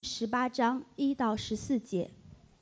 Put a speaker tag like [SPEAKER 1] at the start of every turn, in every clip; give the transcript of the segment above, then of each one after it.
[SPEAKER 1] 18章1到14节。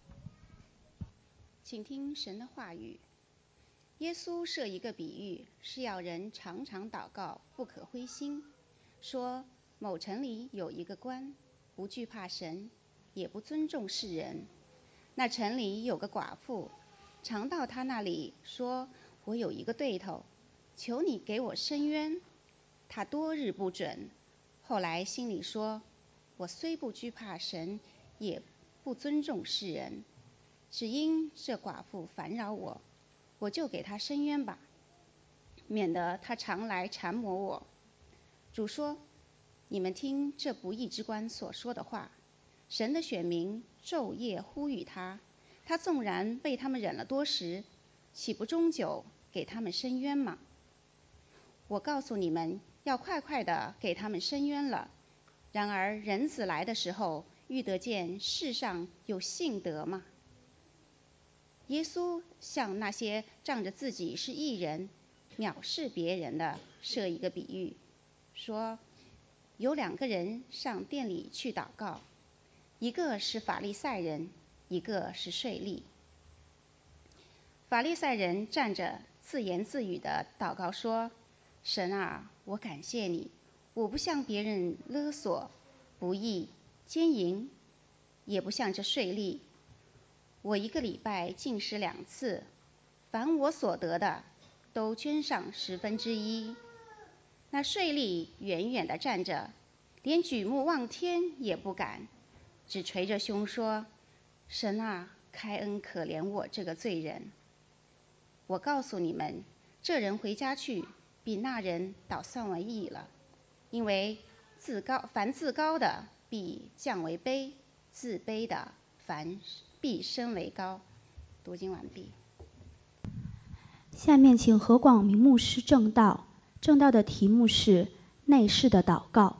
[SPEAKER 2] 请听神的话语。耶稣设一个比喻，是要人常常祷告，不可灰心。说某城里有一个官，不惧怕神，也不尊重世人。那城里有个寡妇，常到他那里说：我有一个对头，求你给我伸冤。他多日不准。后来心里说：我虽不惧怕神，也不尊重世人，只因这寡妇烦扰我，我就给她伸冤吧，免得她常来缠磨我。主说：你们听这不义之官所说的话。神的选民昼夜呼吁他，他纵然为他们忍了多时，岂不终久给他们伸冤吗？我告诉你们，要快快的给他们伸冤了。然而人子来的时候，遇得见世上有信德吗？耶稣向那些仗着自己是义人，藐视别人的设一个比喻，说有2个人上殿里去祷告，一个是法利赛人，一个是税吏。法利赛人站着自言自语的祷告说：神啊，我感谢你，我不向别人勒索、不义、奸淫，也不像这税吏。我1个礼拜禁食2次，凡我所得的，都捐上1/10。那税吏远远地站着，连举目望天也不敢，只捶着胸说：神啊，开恩可怜我这个罪人。我告诉你们，这人回家去，比那人倒算为义了。因为凡自高的必降为卑，自卑的凡必升为高。读经完毕。
[SPEAKER 1] 下面请何广明牧师正道，正道的题目是内室的祷告。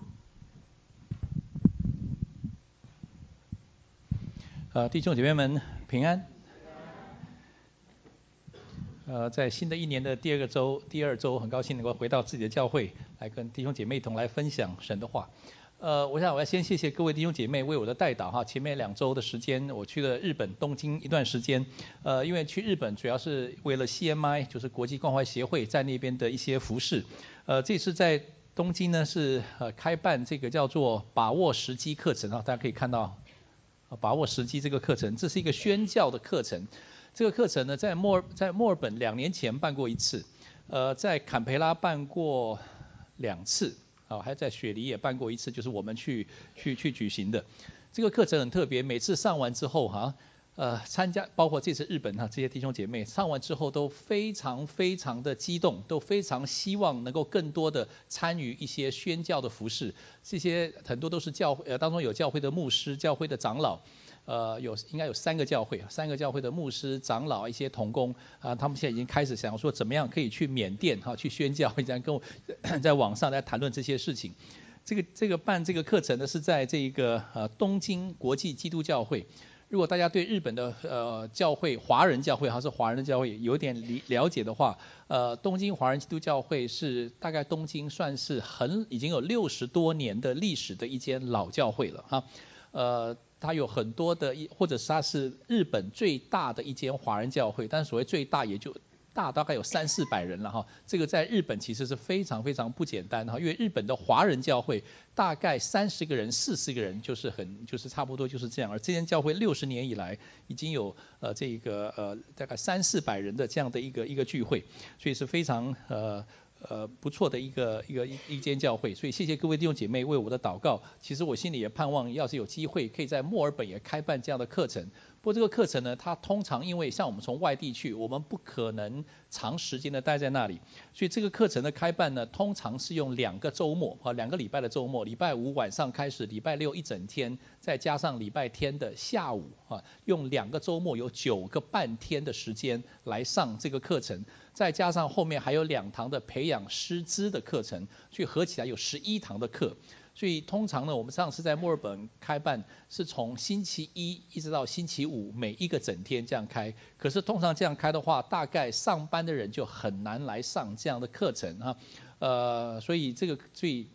[SPEAKER 3] 弟兄姐妹们平安。在新的一年的第2周，很高兴能够回到自己的教会，来跟弟兄姐妹一同来分享神的话。我想我要先谢谢各位弟兄姐妹为我的代祷哈。前面2周的时间，我去了日本东京一段时间。因为去日本主要是为了 CMI， 就是国际关怀协会在那边的一些服事。这次在东京呢是开办这个叫做把握时机课程啊，大家可以看到把握时机这个课程，这是一个宣教的课程。这个课程呢，在墨尔本2年前办过1次，在坎培拉办过2次，还在雪梨也办过1次，就是我们去举行的。这个课程很特别，每次上完之后参加，包括这次日本这些弟兄姐妹上完之后都非常非常的激动，都非常希望能够更多的参与一些宣教的服事。这些很多都是教会当中有教会的牧师、教会的长老。应该有3个教会的牧师、长老、一些同工他们现在已经开始想说怎么样可以去缅甸去宣教，这样跟我在网上在谈论这些事情。这个办这个课程呢是在这个东京国际基督教会。如果大家对日本的教会华人教会是华人的教会有点了解的话，东京华人基督教会是大概东京算是已经有60多年的历史的一间老教会了它有很多的，或者是它是日本最大的一间华人教会，但所谓最大也就大概有300-400人了这个在日本其实是非常非常不简单因为日本的华人教会大概30个人、40个人就是差不多就是这样，而这间教会60年以来已经有大概300-400人的这样的一个聚会，所以是非常不错的一间教会。所以谢谢各位弟兄姐妹为我的祷告。其实我心里也盼望，要是有机会可以在墨尔本也开办这样的课程。不过这个课程呢，它通常因为像我们从外地去，我们不可能长时间的待在那里，所以这个课程的开办呢，通常是用2个周末2个礼拜的周末，礼拜5晚上开始，礼拜6一整天，再加上礼拜天的下午用2个周末有9个半天的时间来上这个课程，再加上后面还有2堂的培养师资的课程，所以合起来有11堂的课。所以通常呢，我们上次在墨尔本开办是从星期一一直到星期五，每一个整天这样开。可是通常这样开的话，大概上班的人就很难来上这样的课程所以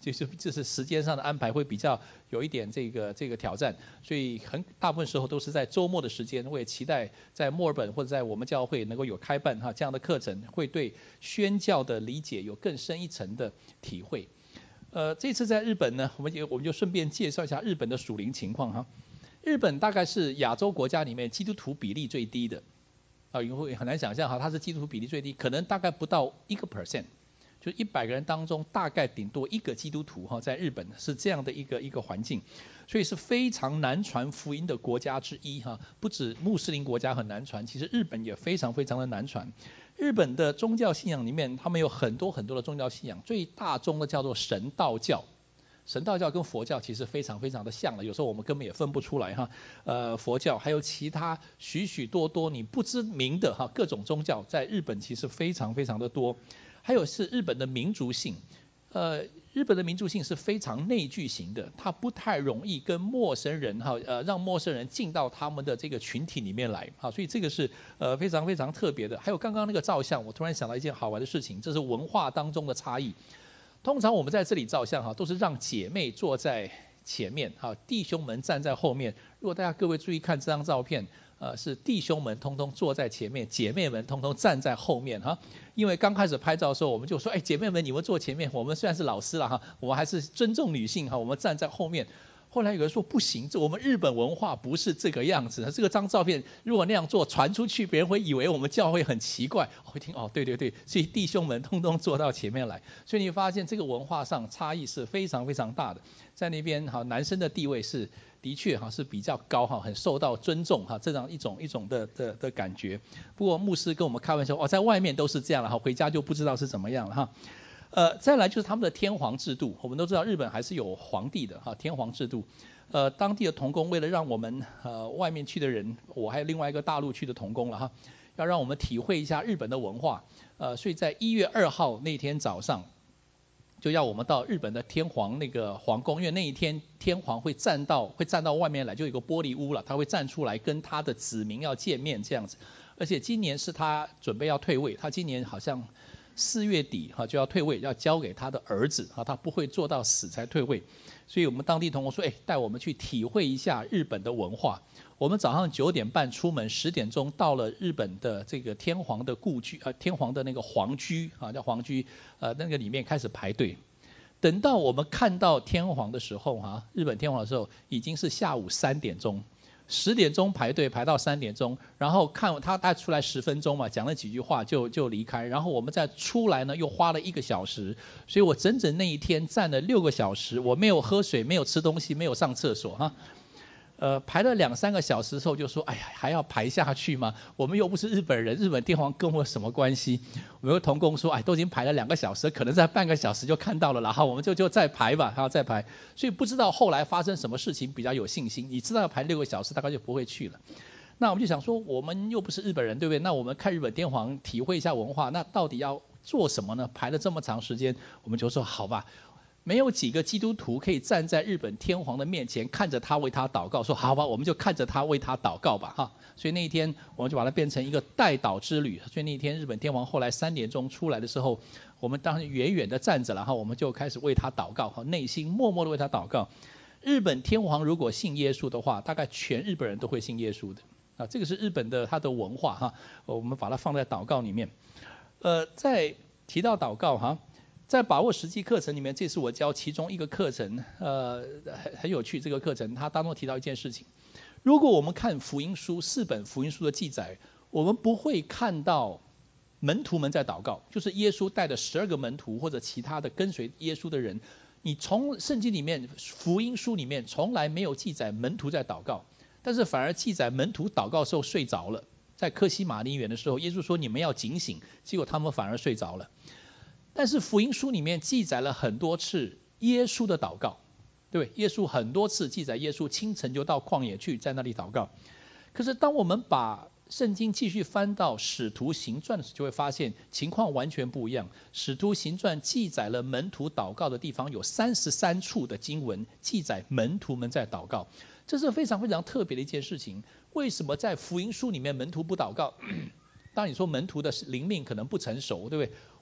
[SPEAKER 3] 就是时间上的安排会比较有一点这个挑战，所以大部分时候都是在周末的时间。我也期待在墨尔本或者在我们教会能够有开办这样的课程，会对宣教的理解有更深一层的体会。这次在日本呢，我们就顺便介绍一下日本的属灵情况哈。日本大概是亚洲国家里面基督徒比例最低的，因为很难想象哈，它是基督徒比例最低，可能大概不到1%，就100个人当中大概顶多1个基督徒哈，在日本是这样的一个环境，所以是非常难传福音的国家之一哈。不止穆斯林国家很难传，其实日本也非常非常的难传。日本的宗教信仰里面，他们有很多很多的宗教信仰，最大宗的叫做神道教。神道教跟佛教其实非常非常的像了，有时候我们根本也分不出来哈。佛教还有其他许许多多你不知名的哈各种宗教，在日本其实非常非常的多。还有是日本的民族性，日本的民族性是非常内聚型的，它不太容易跟陌生人让陌生人进到他们的这个群体里面来所以这个是非常非常特别的。还有刚刚那个照相，我突然想到一件好玩的事情，这是文化当中的差异。通常我们在这里照相都是让姐妹坐在前面弟兄们站在后面。如果大家各位注意看这张照片，是弟兄们通通坐在前面，姐妹们通通站在后面因为刚开始拍照的时候，我们就说，姐妹们你们坐前面，我们虽然是老师了我们还是尊重女性我们站在后面。后来有人说不行，我们日本文化不是这个样子，这个张照片如果那样做传出去，别人会以为我们教会很奇怪。我一听对对对，所以弟兄们通通坐到前面来。所以你发现这个文化上差异是非常非常大的。在那边男生的地位是的确是比较高很受到尊重这样一种的感觉。不过牧师跟我们开玩笑在外面都是这样了回家就不知道是怎么样了再来就是他们的天皇制度，我们都知道日本还是有皇帝的天皇制度。当地的同工为了让我们外面去的人，我还有另外一个大陆去的同工了要让我们体会一下日本的文化，所以在1月2号那天早上，就要我们到日本的天皇那个皇宫，因为那一天天皇会站到外面来，就有一个玻璃屋了，他会站出来跟他的子民要见面这样子。而且今年是他准备要退位，他今年好像4月底就要退位，要交给他的儿子他不会做到死才退位。所以我们当地同工说带我们去体会一下日本的文化。我们早上9点半出门，10点钟到了日本的这个天皇的故居天皇的那个皇居叫皇居那个里面开始排队。等到我们看到天皇的时候日本天皇的时候已经是下午3点钟。10点钟排队排到3点钟，然后看他带出来10分钟嘛，讲了几句话就离开，然后我们再出来呢又花了1个小时，所以我整整那一天站了6个小时，我没有喝水，没有吃东西，没有上厕所排了2-3个小时之后就说还要排下去吗？我们又不是日本人，日本天皇跟我有什么关系？我们有同工说都已经排了2个小时，可能在半个小时就看到了，然后我们就再排吧再排。所以不知道后来发生什么事情比较有信心，你知道要排6个小时大概就不会去了。那我们就想说我们又不是日本人对不对？那我们看日本天皇体会一下文化，那到底要做什么呢？排了这么长时间，我们就说好吧，没有几个基督徒可以站在日本天皇的面前看着他为他祷告，说好吧，我们就看着他为他祷告吧所以那一天我们就把它变成一个代祷之旅。所以那一天日本天皇后来3点钟出来的时候，我们当时远远的站着了我们就开始为他祷告内心默默的为他祷告。日本天皇如果信耶稣的话，大概全日本人都会信耶稣的这个是日本的他的文化我们把它放在祷告里面。再提到祷告在把握实际课程里面，这是我教其中一个课程很有趣。这个课程它当中提到一件事情，如果我们看福音书4本福音书的记载，我们不会看到门徒们在祷告，就是耶稣带的12个门徒或者其他的跟随耶稣的人，你从圣经里面福音书里面从来没有记载门徒在祷告，但是反而记载门徒祷告的时候睡着了。在客西马尼园的时候，耶稣说你们要警醒，结果他们反而睡着了。但是福音书里面记载了很多次耶稣的祷告，对，耶稣很多次记载耶稣清晨就到旷野去，在那里祷告。可是当我们把圣经继续翻到使徒行传的时候，就会发现情况完全不一样。使徒行传记载了门徒祷告的地方有33处的经文记载门徒们在祷告，这是非常非常特别的一件事情。为什么在福音书里面门徒不祷告？当然你说门徒的灵命可能不成熟，对不对？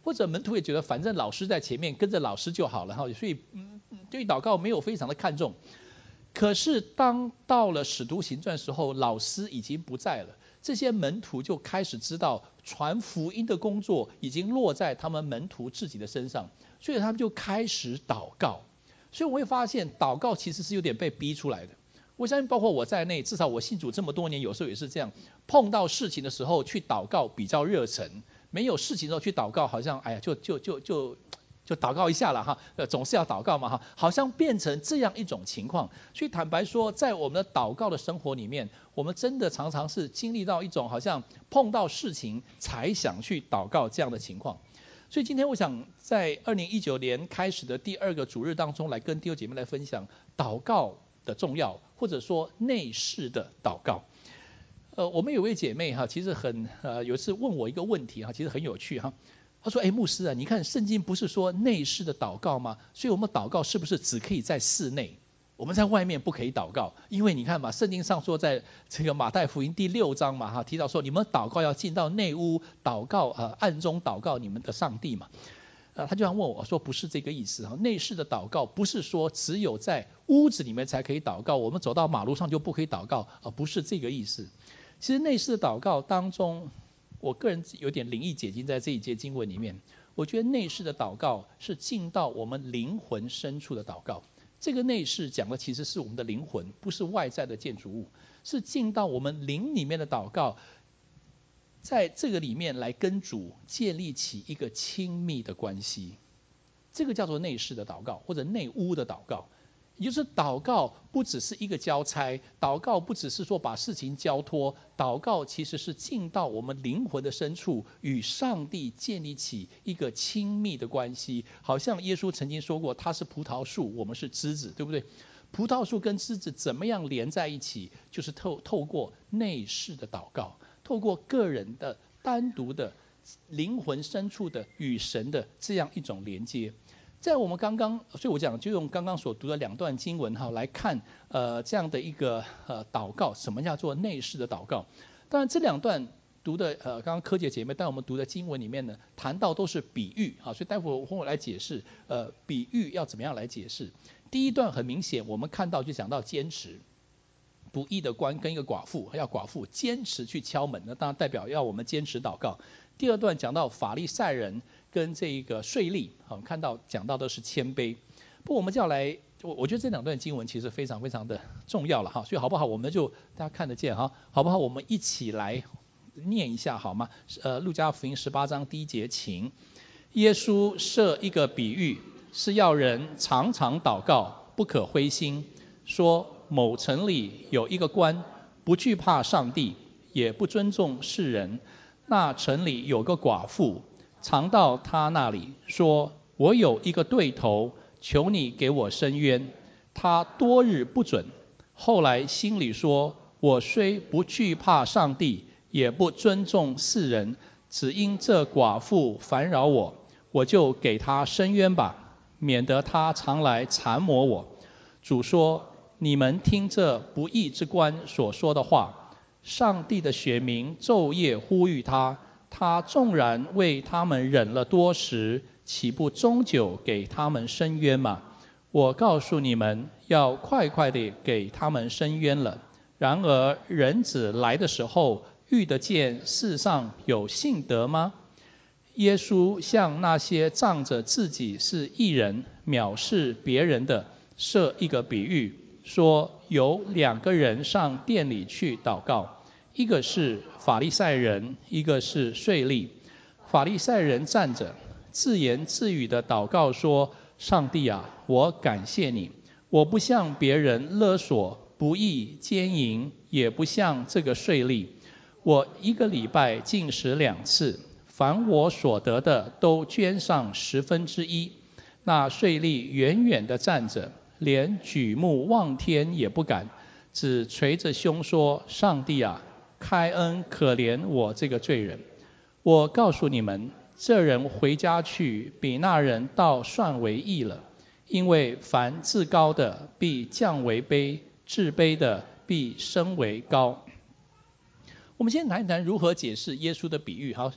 [SPEAKER 3] 或者门徒也觉得反正老师在前面，跟着老师就好了哈，所以对祷告没有非常的看重。可是当到了使徒行传时候，老师已经不在了，这些门徒就开始知道传福音的工作已经落在他们门徒自己的身上，所以他们就开始祷告。所以我会发现祷告其实是有点被逼出来的。我相信包括我在内，至少我信主这么多年，有时候也是这样，碰到事情的时候去祷告比较热忱，没有事情的时候去祷告好像哎呀就祷告一下了哈，总是要祷告嘛哈，好像变成这样一种情况。所以坦白说，在我们的祷告的生活里面，我们真的常常是经历到一种好像碰到事情才想去祷告这样的情况。所以今天我想在2019年开始的第2个主日当中，来跟弟兄姐妹来分享祷告的重要，或者说内室的祷告。我们有位姐妹哈，其实有一次问我一个问题哈，其实很有趣哈。他说：牧师啊，你看圣经不是说内室的祷告吗？所以我们祷告是不是只可以在室内？我们在外面不可以祷告，因为你看嘛，圣经上说在这个马太福音第6章嘛哈，提到说你们祷告要进到内屋祷告，暗中祷告你们的上帝嘛。他就想问我说，不是这个意思哈，内室的祷告不是说只有在屋子里面才可以祷告，我们走到马路上就不可以祷告，不是这个意思。其实内室的祷告当中，我个人有点灵意解经在这一节经文里面，我觉得内室的祷告是进到我们灵魂深处的祷告。这个内室讲的其实是我们的灵魂，不是外在的建筑物，是进到我们灵里面的祷告，在这个里面来跟主建立起一个亲密的关系。这个叫做内室的祷告，或者内屋的祷告。也就是祷告不只是一个交差，祷告不只是说把事情交托，祷告其实是进到我们灵魂的深处，与上帝建立起一个亲密的关系。好像耶稣曾经说过，他是葡萄树，我们是枝子，对不对？葡萄树跟枝子怎么样连在一起？就是透过内室的祷告，透过个人的单独的灵魂深处的与神的这样一种连接。在我们所以我讲就用刚刚所读的2段经文哈来看这样的一个祷告，什么叫做内室的祷告？当然这2段读的刚刚柯姐姐妹带我们读的经文里面呢，谈到都是比喻啊，所以待会我来解释比喻要怎么样来解释。第一段很明显，我们看到就讲到坚持，不义的官跟一个寡妇坚持去敲门，那当然代表要我们坚持祷告。第2段讲到法利赛人跟这个税吏，看到讲到的是谦卑。不过我们就要来，我觉得这2段经文其实非常非常的重要了哈，所以好不好？我们就大家看得见哈，好不好？我们一起来念一下好吗？路加福音18章第1节，请。耶稣设一个比喻，是要人常常祷告，不可灰心，说某城里有一个官，不惧怕上帝，也不尊重世人。那城里有个寡妇，常到他那里说，我有一个对头，求你给我伸冤。他多日不准，后来心里说，我虽不惧怕上帝，也不尊重世人，只因这寡妇烦扰我，我就给他伸冤吧，免得他常来缠磨我。主说，你们听这不义之官所说的话，上帝的选民昼夜呼吁他，他纵然为他们忍了多时，岂不终久给他们伸冤吗？我告诉你们，要快快地给他们伸冤了。然而人子来的时候，遇得见世上有信德吗？耶稣向那些仗着自己是义人，藐视别人的，设一个比喻，说有2个人上殿里去祷告，一个是法利赛人，一个是税吏。法利赛人站着，自言自语的祷告说，上帝啊，我感谢你，我不向别人勒索、不义、奸淫，也不像这个税吏。我1个礼拜禁食2次，凡我所得的都捐上1/10。那税吏远远地站着，连举目望天也不敢，只捶着胸说，上帝啊，开恩可怜我这个罪人。我告诉你们，这人回家去，比那人倒算为义了。因为凡自高的必降为卑，自卑的必升为高。我们先谈一谈如何解释耶稣的比喻。好，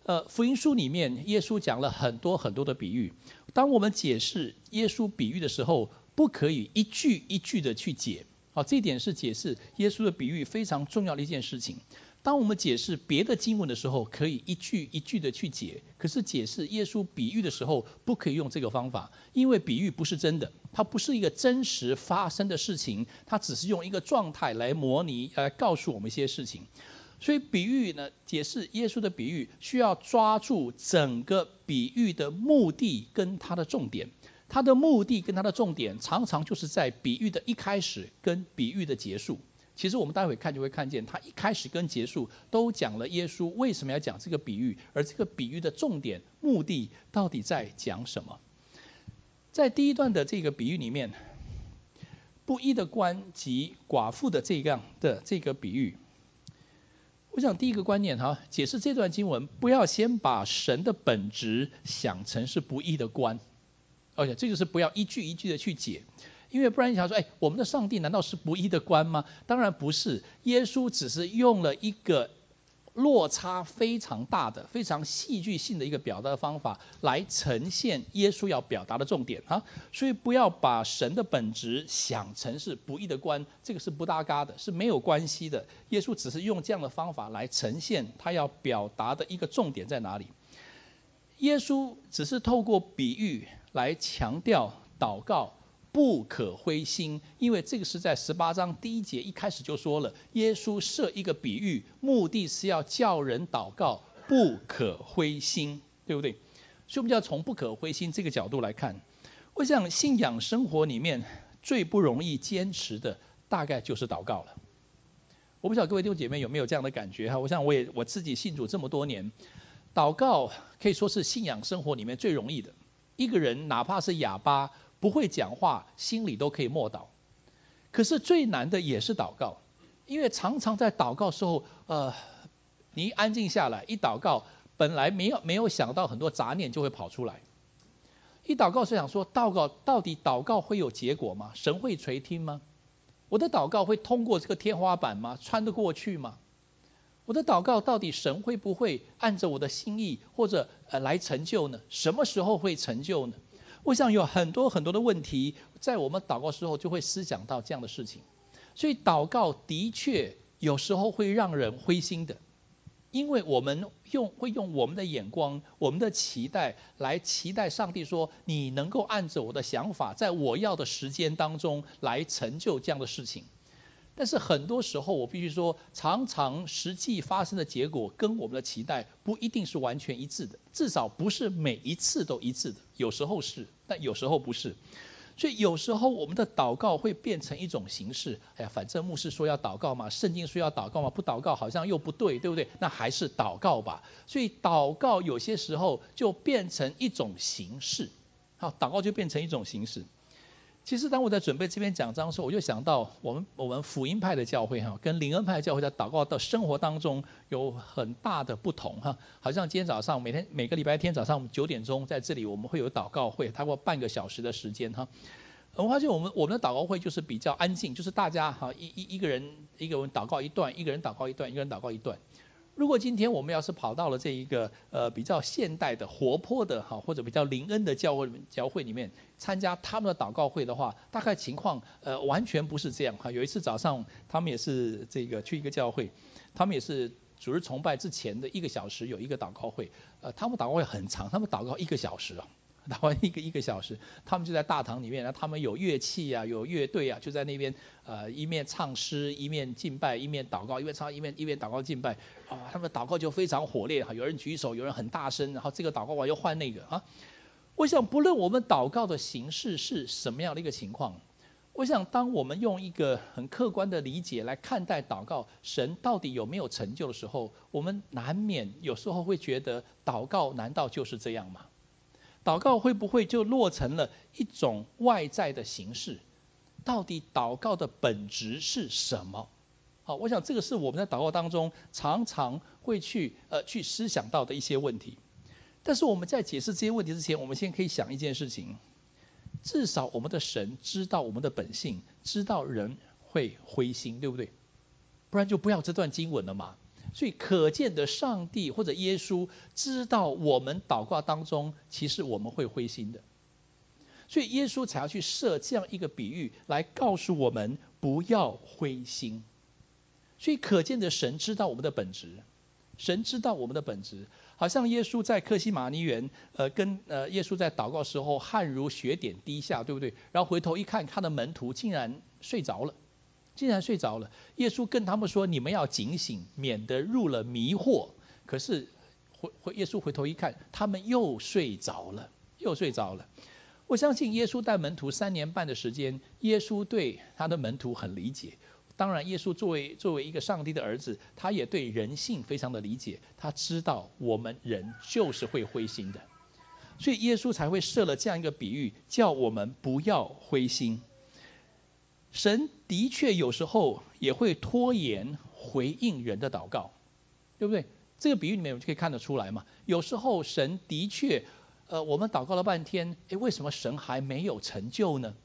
[SPEAKER 3] 福音书里面耶稣讲了很多很多的比喻。当我们解释耶稣比喻的时候，不可以一句一句的去解。好，这一点是解释耶稣的比喻非常重要的一件事情。当我们解释别的经文的时候，可以一句一句的去解，可是解释耶稣比喻的时候，不可以用这个方法，因为比喻不是真的，它不是一个真实发生的事情，它只是用一个状态来模拟，来告诉我们一些事情。所以比喻呢，解释耶稣的比喻，需要抓住整个比喻的目的跟它的重点。它的目的跟它的重点，常常就是在比喻的一开始跟比喻的结束。其实我们待会看就会看见，它一开始跟结束都讲了耶稣为什么要讲这个比喻，而这个比喻的重点目的到底在讲什么。在第一段的这个比喻里面，不义的官及寡妇的这个比喻，我想第一个观念哈，解释这段经文，不要先把神的本质想成是不义的官，而且这就是不要一句一句的去解。因为不然你想说，我们的上帝难道是不义的官吗？当然不是，耶稣只是用了一个落差非常大的、非常戏剧性的一个表达方法来呈现耶稣要表达的重点啊。所以不要把神的本质想成是不义的官，这个是不搭嘎的，是没有关系的。耶稣只是用这样的方法来呈现他要表达的一个重点在哪里。耶稣只是透过比喻来强调祷告不可灰心，因为这个是在18章第1节一开始就说了，耶稣设一个比喻，目的是要叫人祷告不可灰心，对不对？所以我们就要从不可灰心这个角度来看。我想信仰生活里面最不容易坚持的大概就是祷告了。我不晓得各位弟兄姐妹有没有这样的感觉哈？我想我自己信主这么多年，祷告可以说是信仰生活里面最容易的。一个人哪怕是哑巴不会讲话，心里都可以默祷。可是最难的也是祷告，因为常常在祷告时候，你一安静下来，一祷告，本来没有想到很多杂念就会跑出来。一祷告是想说，到底祷告会有结果吗？神会垂听吗？我的祷告会通过这个天花板吗？穿得过去吗？我的祷告到底神会不会按着我的心意或者来成就呢？什么时候会成就呢？我想有很多很多的问题，在我们祷告时候就会思想到这样的事情。所以祷告的确有时候会让人灰心的，因为我们会用我们的眼光、我们的期待来期待上帝说，你能够按着我的想法，在我要的时间当中来成就这样的事情。但是很多时候我必须说，常常实际发生的结果跟我们的期待不一定是完全一致的，至少不是每一次都一致的，有时候是，但有时候不是。所以有时候我们的祷告会变成一种形式，反正牧师说要祷告嘛，圣经说要祷告嘛，不祷告好像又不对，对不对？那还是祷告吧。所以祷告有些时候就变成一种形式，好，祷告就变成一种形式。其实当我在准备这篇讲章的时候，我就想到我们福音派的教会跟灵恩派的教会在祷告的生活当中有很大的不同哈。好像今天早上每个礼拜天早上9点钟在这里我们会有祷告会，差不多半个小时的时间哈。我发现我们的祷告会就是比较安静，就是大家一个人祷告一段，一个人祷告一段，一个人祷告一段。如果今天我们要是跑到了这一个比较现代的活泼的或者比较灵恩的教会里面参加他们的祷告会的话，大概情况完全不是这样哈。有一次早上他们也是去一个教会，他们也是主日崇拜之前的1个小时有一个祷告会，他们祷告会很长，他们祷告1个小时啊。祷告一个小时，他们就在大堂里面，他们有乐器啊，有乐队啊，就在那边一面唱诗，一面敬拜，一面祷告，一面唱，一面祷告敬拜他们的祷告就非常火烈，有人举手，有人很大声，然后这个祷告完又换那个啊。我想不论我们祷告的形式是什么样的一个情况，我想当我们用一个很客观的理解来看待祷告，神到底有没有成就的时候，我们难免有时候会觉得祷告难道就是这样吗？祷告会不会就落成了一种外在的形式？到底祷告的本质是什么？好，我想这个是我们在祷告当中常常会去思想到的一些问题。但是我们在解释这些问题之前，我们先可以想一件事情，至少我们的神知道我们的本性，知道人会灰心，对不对？不然就不要这段经文了嘛。 所以可见的上帝或者耶稣知道我们祷告当中其实我们会灰心的，所以耶稣才要去设这样一个比喻来告诉我们不要灰心。所以可见的神知道我们的本质，神知道我们的本质。好像耶稣在客西马尼园跟耶稣在祷告时候汗如雪点滴下，对不对？然后回头一看，他的门徒竟然睡着了，耶稣跟他们说，你们要警醒，免得入了迷惑。可是耶稣回头一看，他们又睡着了。我相信耶稣带门徒3年半的时间，耶稣对他的门徒很理解。当然耶稣作为一个上帝的儿子，他也对人性非常的理解，他知道我们人就是会灰心的，所以耶稣才会设了这样一个比喻，叫我们不要灰心。神的确有时候也会拖延回应人的祷告，对不对？这个比喻里面我们就可以看得出来嘛。有时候神的确我们祷告了半天，为什么神还没有成就呢？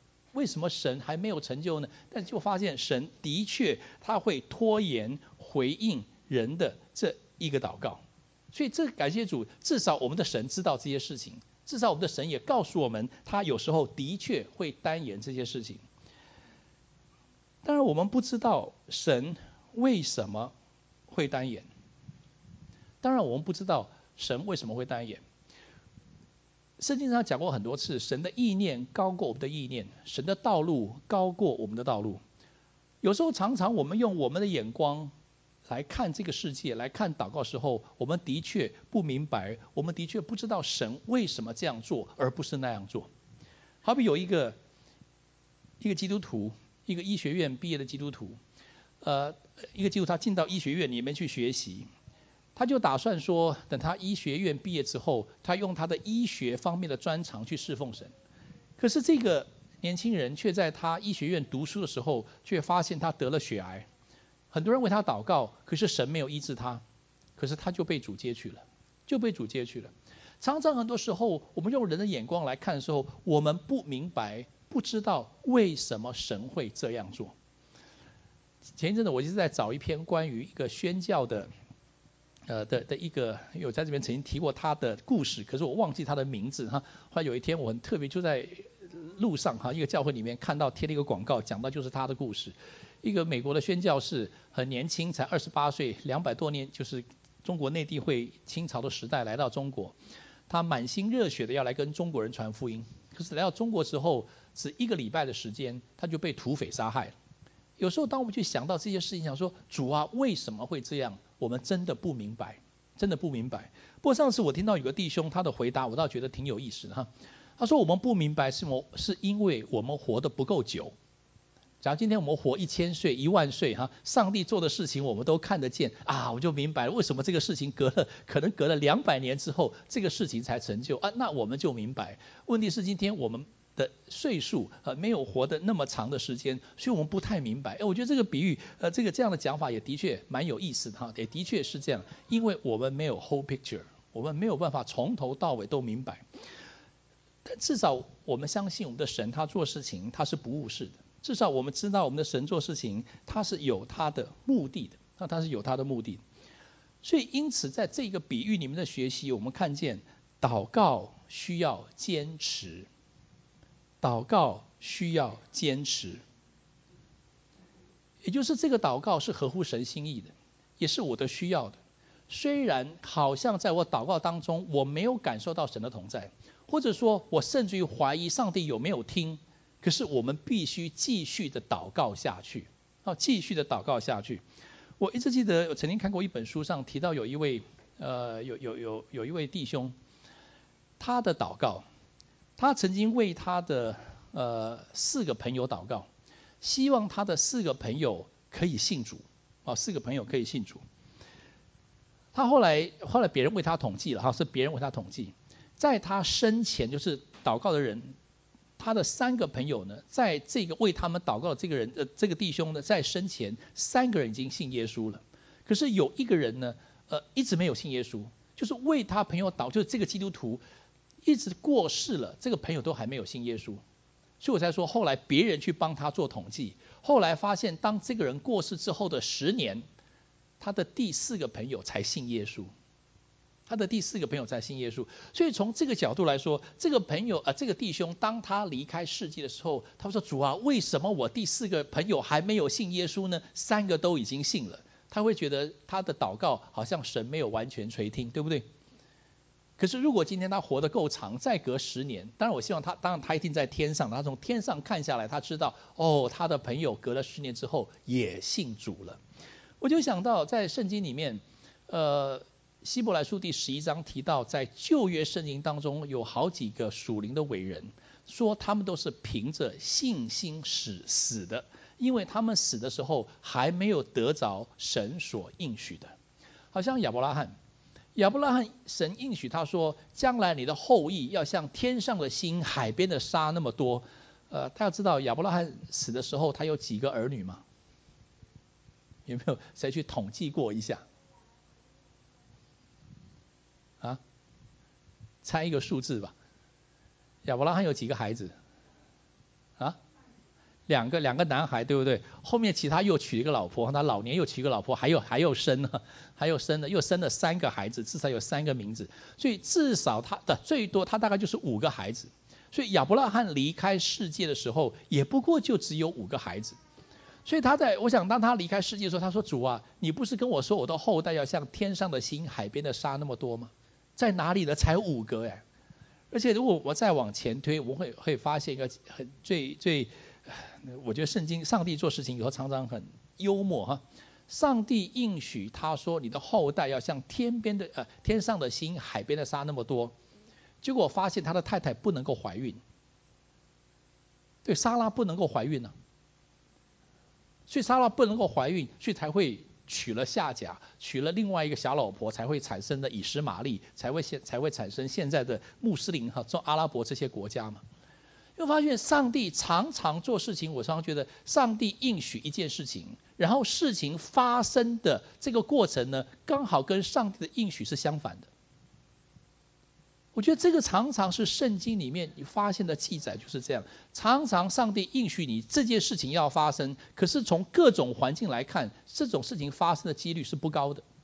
[SPEAKER 3] 但就发现神的确他会拖延回应人的这一个祷告。所以这感谢主，至少我们的神知道这些事情，至少我们的神也告诉我们，他有时候的确会单言这些事情。当然我们不知道神为什么会单言，圣经上讲过很多次，神的意念高过我们的意念，神的道路高过我们的道路。有时候常常我们用我们的眼光来看这个世界，来看祷告的时候，我们的确不明白，我们的确不知道神为什么这样做而不是那样做。好比有一个基督徒，一个医学院毕业的基督徒，一个基督徒他进到医学院里面去学习，他就打算说，等他医学院毕业之后，他用他的医学方面的专长去侍奉神。可是这个年轻人却在他医学院读书的时候，却发现他得了血癌。很多人为他祷告，可是神没有医治他，可是他就被主接去了。常常很多时候，我们用人的眼光来看的时候，我们不明白，不知道为什么神会这样做。前一阵子我一直在找一篇关于一个宣教的一个，有在这边曾经提过他的故事，可是我忘记他的名字哈。后来有一天我很特别就在路上哈，一个教会里面看到贴了一个广告，讲到就是他的故事。一个美国的宣教士，很年轻，才28岁，200多年，就是中国内地会清朝的时代来到中国，他满心热血的要来跟中国人传福音，可是来到中国之后，只1个礼拜的时间，他就被土匪杀害了。有时候当我们去想到这些事情，想说主啊为什么会这样，我们真的不明白。不过上次我听到有个弟兄他的回答，我倒觉得挺有意思的哈。他说我们不明白是因为我们活得不够久。假如今天我们活1000岁、10000岁哈，上帝做的事情我们都看得见啊，我就明白了为什么这个事情可能隔了200年之后这个事情才成就啊，那我们就明白。问题是今天我们的岁数没有活得那么长的时间，所以我们不太明白。我觉得这个比喻这样的讲法也的确蛮有意思的哈，也的确是这样，因为我们没有 whole picture， 我们没有办法从头到尾都明白。但至少我们相信我们的神，他做事情他是不误事的。至少我们知道我们的神做事情他是有他的目的的，所以因此在这个比喻里面的学习，我们看见祷告需要坚持，也就是这个祷告是合乎神心意的，也是我的需要的。虽然好像在我祷告当中我没有感受到神的同在，或者说我甚至于怀疑上帝有没有听，可是我们必须继续的祷告下去。我一直记得我曾经看过一本书上提到有一位有一位弟兄，他的祷告，他曾经为他的4个朋友祷告，希望他的4个朋友可以信主他后来别人为他统计了哈，是别人为他统计，在他生前就是祷告的人，他的3个朋友呢，在这个为他们祷告的这个人这个弟兄呢，在生前3个人已经信耶稣了，可是有一个人呢一直没有信耶稣，就是为他朋友就是这个基督徒一直过世了，这个朋友都还没有信耶稣。所以我才说后来别人去帮他做统计，后来发现当这个人过世之后的10年， 他的第4个朋友才信耶稣。他的第4个朋友才信耶稣，所以从这个角度来说，这个朋友这个弟兄，当他离开世界的时候，他说主啊，为什么我第4个朋友还没有信耶稣呢？3个都已经信了，他会觉得他的祷告好像神没有完全垂听，对不对？可是如果今天他活得够长，再隔10年，当然我希望他，当然他一定在天上，他从天上看下来，他知道他的朋友隔了10年之后也信主了。我就想到在圣经里面，希伯来书第11章提到，在旧约圣经当中有好几个属灵的伟人，说他们都是凭着信心死的，因为他们死的时候还没有得着神所应许的。好像亚伯拉罕神应许他说，将来你的后裔要像天上的星、海边的沙那么多。他要知道亚伯拉罕死的时候他有几个儿女吗？有没有谁去统计过一下？猜一个数字吧。亚伯拉罕有几个孩子？两个男孩，对不对？后面其他又娶一个老婆，他老年又娶一个老婆，还有生了又生了3个孩子，至少有3个名字，所以至少他的最多他大概就是5个孩子。所以亚伯拉罕离开世界的时候，也不过就只有5个孩子。所以我想当他离开世界的时候，他说主啊，你不是跟我说我的后代要像天上的星、海边的沙那么多吗？在哪里呢？才5个哎！而且如果我再往前推，我会发现一个我觉得上帝做事情以后常常很幽默哈。上帝应许他说，你的后代要像天上的星、海边的沙那么多。结果发现他的太太不能够怀孕，对，撒拉不能够怀孕呢，所以撒拉不能够怀孕，所以才会娶了夏甲，娶了另外一个小老婆，才会产生的以实玛利，才会产生现在的穆斯林中阿拉伯这些国家嘛。又发现上帝常常做事情，我常常觉得上帝应许一件事情，然后事情发生的这个过程呢，刚好跟上帝的应许是相反的。我觉得这个常常是圣经里面你发现的记载就是这样，常常上帝应许你这件事情要发生，可是从各种环境来看，这种事情发生的几率是不高的。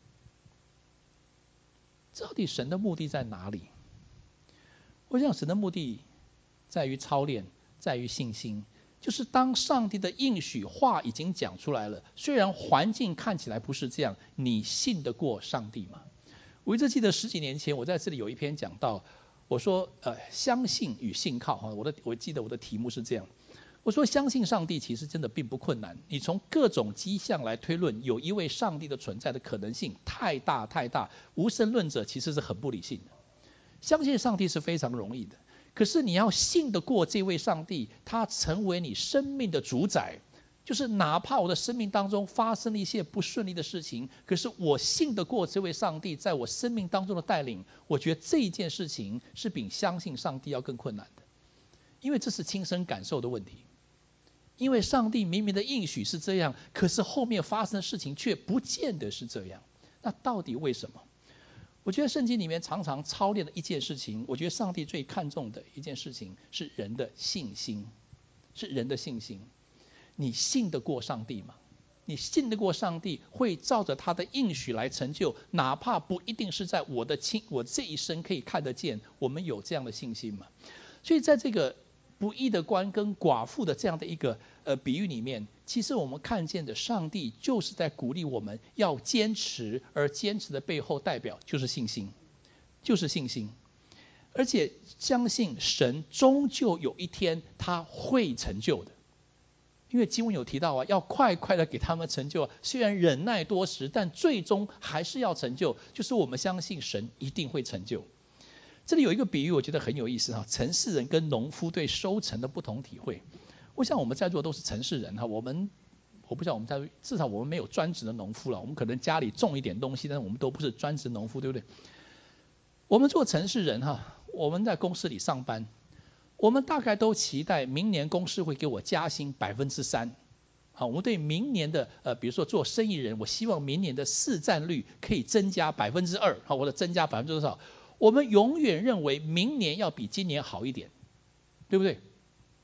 [SPEAKER 3] 到底神的目的在哪里？我想神的目的在于操练，在于信心，就是当上帝的应许话已经讲出来了，虽然环境看起来不是这样，你信得过上帝吗？我一直记得10几年前我在这里有一篇讲到，我说相信与信靠，我记得我的题目是这样，我说相信上帝其实真的并不困难，你从各种迹象来推论，有一位上帝的存在的可能性太大太大，无神论者其实是很不理性的。相信上帝是非常容易的，可是你要信得过这位上帝，他成为你生命的主宰，就是哪怕我的生命当中发生了一些不顺利的事情，可是我信得过这位上帝在我生命当中的带领，我觉得这一件事情是比相信上帝要更困难的，因为这是亲身感受的问题。因为上帝明明的应许是这样，可是后面发生的事情却不见得是这样，那到底为什么？我觉得圣经里面常常操练的一件事情，我觉得上帝最看重的一件事情是人的信心，是人的信心。你信得过上帝吗？你信得过上帝会照着他的应许来成就，哪怕不一定是在我这一生可以看得见，我们有这样的信心吗？所以在这个不义的官跟寡妇的这样的一个比喻里面，其实我们看见的上帝就是在鼓励我们要坚持，而坚持的背后代表就是信心，就是信心，而且相信神终究有一天他会成就的。因为经文有提到要快快的给他们成就，虽然忍耐多时，但最终还是要成就，就是我们相信神一定会成就。这里有一个比喻我觉得很有意思，城市人跟农夫对收成的不同体会。我想我们在座都是城市人，我不知道我们至少我们没有专职的农夫了，我们可能家里种一点东西，但是我们都不是专职农夫，对不对？我们做城市人我们在公司里上班，我们大概都期待明年公司会给我加薪3%。我们对明年的比如说做生意人，我希望明年的市占率可以增加2%，或者增加多少？我们永远认为明年要比今年好一点，对不对？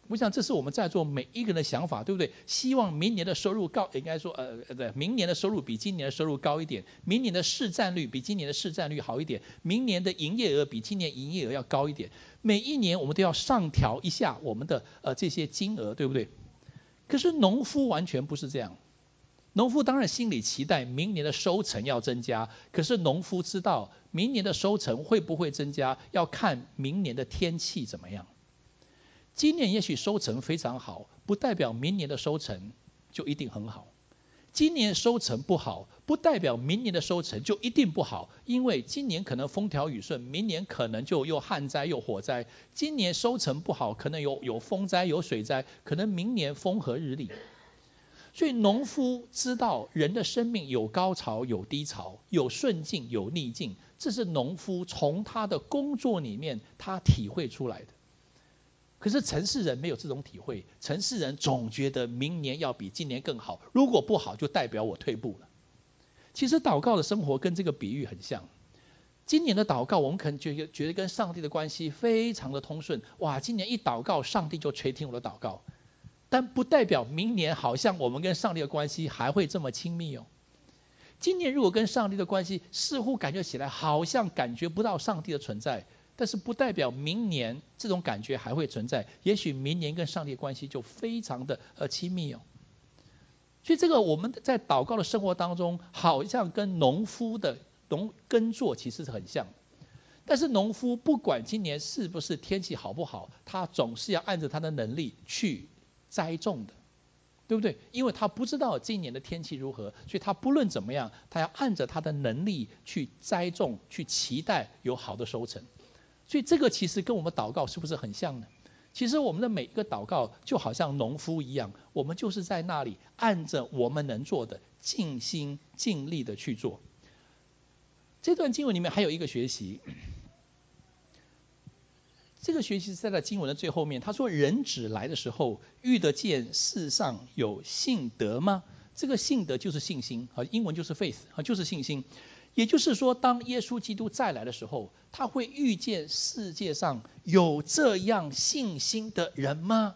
[SPEAKER 3] 我想这是我们在座每一个人的想法，对不对？希望明年的收入高，应该说对，明年的收入比今年的收入高一点，明年的市占率比今年的市占率好一点，明年的营业额比今年营业额要高一点。每一年我们都要上调一下我们的这些金额，对不对？可是农夫完全不是这样。农夫当然心里期待明年的收成要增加，可是农夫知道明年的收成会不会增加，要看明年的天气怎么样。今年也许收成非常好，不代表明年的收成就一定很好。今年收成不好，不代表明年的收成就一定不好，因为今年可能风调雨顺，明年可能就又旱灾又火灾。今年收成不好，可能有风灾有水灾，可能明年风和日丽。所以农夫知道人的生命有高潮有低潮，有顺境有逆境，这是农夫从他的工作里面他体会出来的。可是城市人没有这种体会，城市人总觉得明年要比今年更好，如果不好就代表我退步了。其实祷告的生活跟这个比喻很像。今年的祷告我们可能觉得跟上帝的关系非常的通顺，哇，今年一祷告上帝就垂听我的祷告，但不代表明年好像我们跟上帝的关系还会这么亲密哦。今年如果跟上帝的关系似乎感觉起来好像感觉不到上帝的存在，但是不代表明年这种感觉还会存在，也许明年跟上帝的关系就非常的亲密哦。所以这个我们在祷告的生活当中，好像跟农夫的耕作其实是很像。但是农夫不管今年是不是天气好不好，他总是要按着他的能力去栽种的，对不对？因为他不知道今年的天气如何，所以他不论怎么样，他要按着他的能力去栽种，去期待有好的收成。所以这个其实跟我们祷告是不是很像呢？其实我们的每一个祷告就好像农夫一样，我们就是在那里按着我们能做的，尽心尽力的去做。这段经文里面还有一个学习，这个学习是在了经文的最后面，他说人子来的时候，遇得见世上有信德吗？这个信德就是信心，英文就是 faith， 就是信心。也就是说，当耶稣基督再来的时候，他会遇见世界上有这样信心的人吗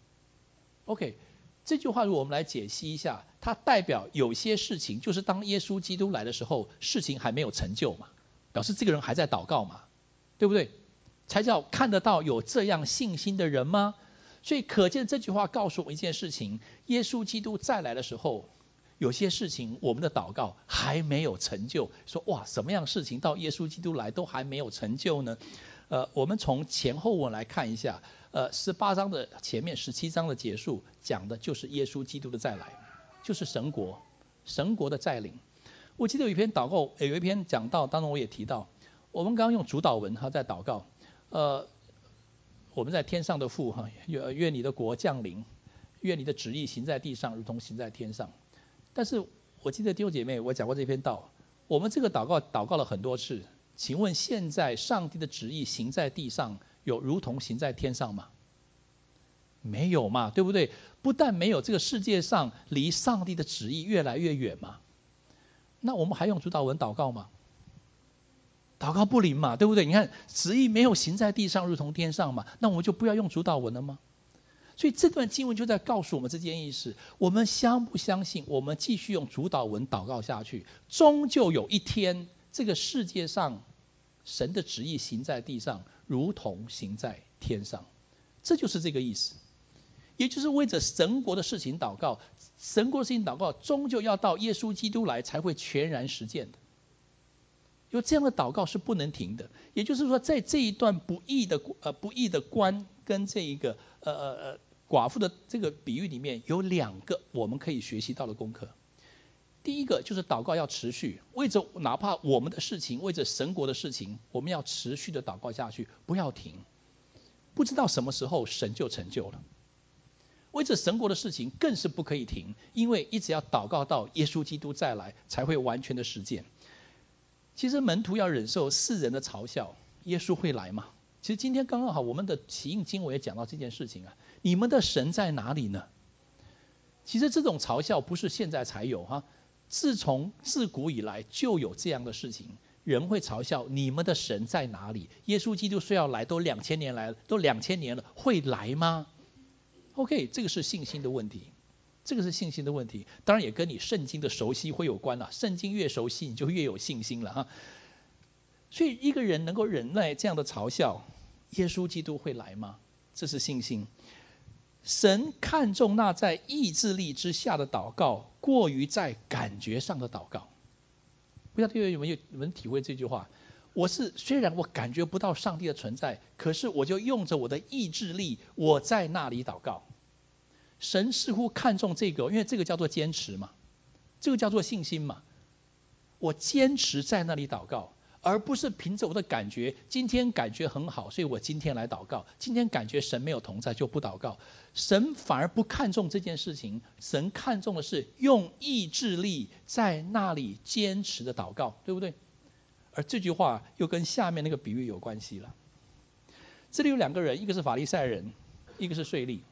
[SPEAKER 3] ？OK， 这句话如果我们来解析一下，它代表有些事情就是当耶稣基督来的时候，事情还没有成就嘛，表示这个人还在祷告嘛，对不对？才叫看得到有这样信心的人吗？所以可见这句话告诉我们一件事情，耶稣基督再来的时候，有些事情我们的祷告还没有成就。说哇，什么样事情到耶稣基督来都还没有成就呢？我们从前后文来看一下，18章的前面17章的结束讲的就是耶稣基督的再来，就是神国的再临。我记得有一篇祷告，有一篇讲道当中我也提到，我们刚刚用主祷文在祷告，我们在天上的父愿你的国降临，愿你的旨意行在地上如同行在天上。但是我记得弟兄姐妹，我讲过这篇道，我们这个祷告了很多次，请问现在上帝的旨意行在地上有如同行在天上吗？没有嘛，对不对？不但没有，这个世界上离上帝的旨意越来越远嘛。那我们还用主祷文祷告吗？祷告不灵嘛，对不对？你看旨意没有行在地上如同天上嘛，那我们就不要用主祷文了吗？所以这段经文就在告诉我们这件意思，我们相不相信我们继续用主祷文祷告下去，终究有一天这个世界上神的旨意行在地上如同行在天上，这就是这个意思。也就是为着神国的事情祷告，神国的事情祷告终究要到耶稣基督来才会全然实践的。因为这样的祷告是不能停的。也就是说，在这一段不义的官跟这一个寡妇的这个比喻里面，有2个我们可以学习到的功课。第一个就是祷告要持续，为着哪怕我们的事情，为着神国的事情，我们要持续的祷告下去，不要停。不知道什么时候神就成就了。为着神国的事情更是不可以停，因为一直要祷告到耶稣基督再来，才会完全的实践。其实门徒要忍受世人的嘲笑，耶稣会来吗？其实今天刚刚好，我们的起应经文也讲到这件事情啊。你们的神在哪里呢？其实这种嘲笑不是现在才有自古以来就有这样的事情，人会嘲笑你们的神在哪里？耶稣基督虽要来，都2000年了，会来吗？ OK， 这个是信心的问题，这个是信心的问题，当然也跟你圣经的熟悉会有关啦。圣经越熟悉，你就越有信心了哈。所以一个人能够忍耐这样的嘲笑，耶稣基督会来吗？这是信心。神看重那在意志力之下的祷告，过于在感觉上的祷告。不知道有没有人体会这句话？虽然我感觉不到上帝的存在，可是我就用着我的意志力，我在那里祷告。神似乎看重这个，因为这个叫做坚持嘛，这个叫做信心嘛。我坚持在那里祷告，而不是凭着我的感觉，今天感觉很好，所以我今天来祷告。今天感觉神没有同在，就不祷告。神反而不看重这件事情，神看重的是用意志力在那里坚持的祷告，对不对？而这句话又跟下面那个比喻有关系了。这里有两个人，一个是法利赛人，一个是税吏。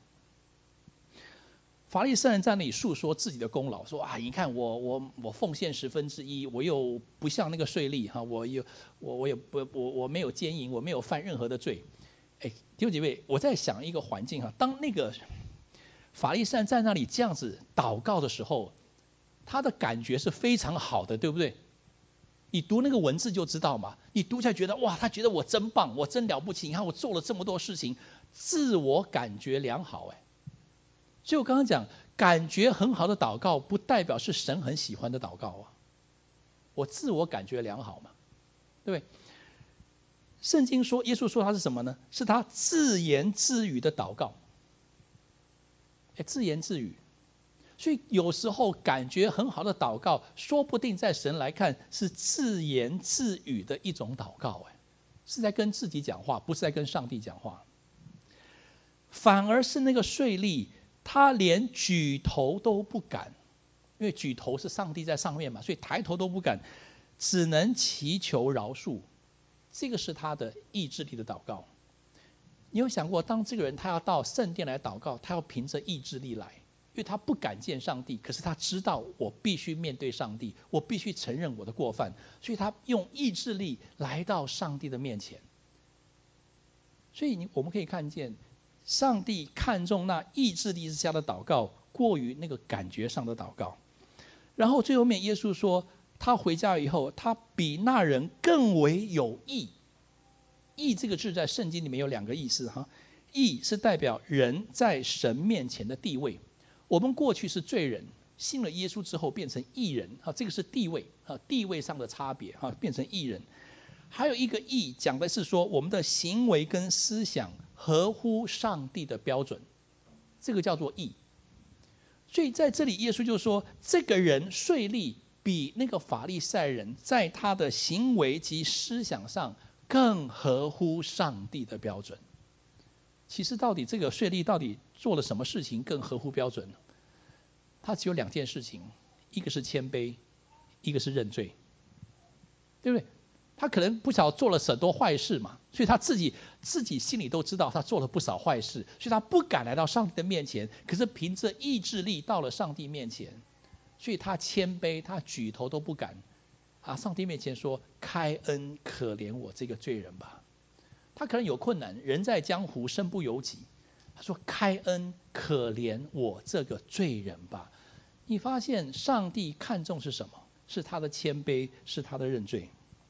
[SPEAKER 3] 法利赛人在那里述说自己的功劳，说你看我奉献1/10，我又不像那个税吏哈，我没有奸淫，我没有犯任何的罪。弟兄姐妹，我在想一个环境哈，当那个法利赛人在那里这样子祷告的时候，他的感觉是非常好的，对不对？你读那个文字就知道嘛，你读起来觉得他觉得我真棒，我真了不起，你看我做了这么多事情，自我感觉良好所以我刚刚讲，感觉很好的祷告，不代表是神很喜欢的祷告啊。我自我感觉良好嘛，对不对？圣经说，耶稣说他是什么呢？是他自言自语的祷告。自言自语。所以有时候感觉很好的祷告，说不定在神来看是自言自语的一种祷告，是在跟自己讲话，不是在跟上帝讲话。反而是那个税吏，他连举头都不敢，因为举头是上帝在上面嘛，所以抬头都不敢，只能祈求饶恕。这个是他的意志力的祷告。你有想过，当这个人他要到圣殿来祷告，他要凭着意志力来，因为他不敢见上帝，可是他知道我必须面对上帝，我必须承认我的过犯，所以他用意志力来到上帝的面前。所以我们可以看见，上帝看重那意志力之下的祷告，过于那个感觉上的祷告。然后最后面耶稣说，他回家以后，他比那人更为有义。义这个字在圣经里面有两个意思哈，义是代表人在神面前的地位。我们过去是罪人，信了耶稣之后变成义人，这个是地位，地位上的差别，变成义人。还有一个义讲的是说，我们的行为跟思想合乎上帝的标准，这个叫做义。所以在这里耶稣就说，这个人税吏比那个法利赛人在他的行为及思想上更合乎上帝的标准。其实到底这个税吏到底做了什么事情更合乎标准呢？他只有两件事情，一个是谦卑，一个是认罪，对不对？他可能不晓得做了很多坏事嘛，所以他自己心里都知道他做了不少坏事，所以他不敢来到上帝的面前，可是凭着意志力到了上帝面前，所以他谦卑，他举头都不敢上帝面前说，开恩可怜我这个罪人吧。他可能有困难，人在江湖身不由己，他说开恩可怜我这个罪人吧。你发现上帝看重是什么？是他的谦卑，是他的认罪。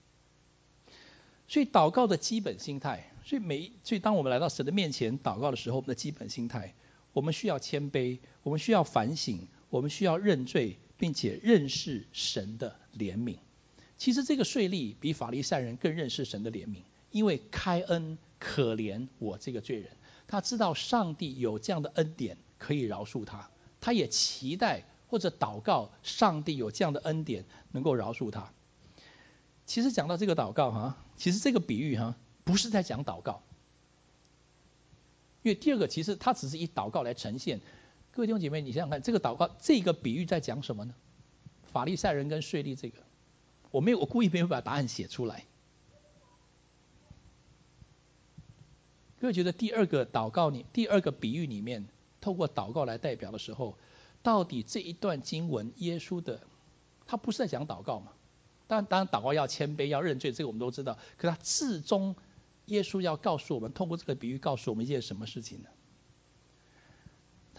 [SPEAKER 3] 所以祷告的基本心态，所以当我们来到神的面前祷告的时候，我们的基本心态，我们需要谦卑，我们需要反省，我们需要认罪，并且认识神的怜悯。其实这个税吏比法利赛人更认识神的怜悯，因为开恩可怜我这个罪人，他知道上帝有这样的恩典可以饶恕他，他也期待或者祷告上帝有这样的恩典能够饶恕他。其实讲到这个祷告其实这个比喻不是在讲祷告，因为第二个其实它只是以祷告来呈现。各位弟兄姐妹，你想想看，这个祷告这个比喻在讲什么呢？法利赛人跟税吏这个，我故意没有把答案写出来。各位觉得第二个比喻里面，透过祷告来代表的时候，到底这一段经文耶稣的，他不是在讲祷告嘛？当然祷告要谦卑要认罪，这个我们都知道，可是他至终耶稣要告诉我们，通过这个比喻告诉我们一件什么事情呢？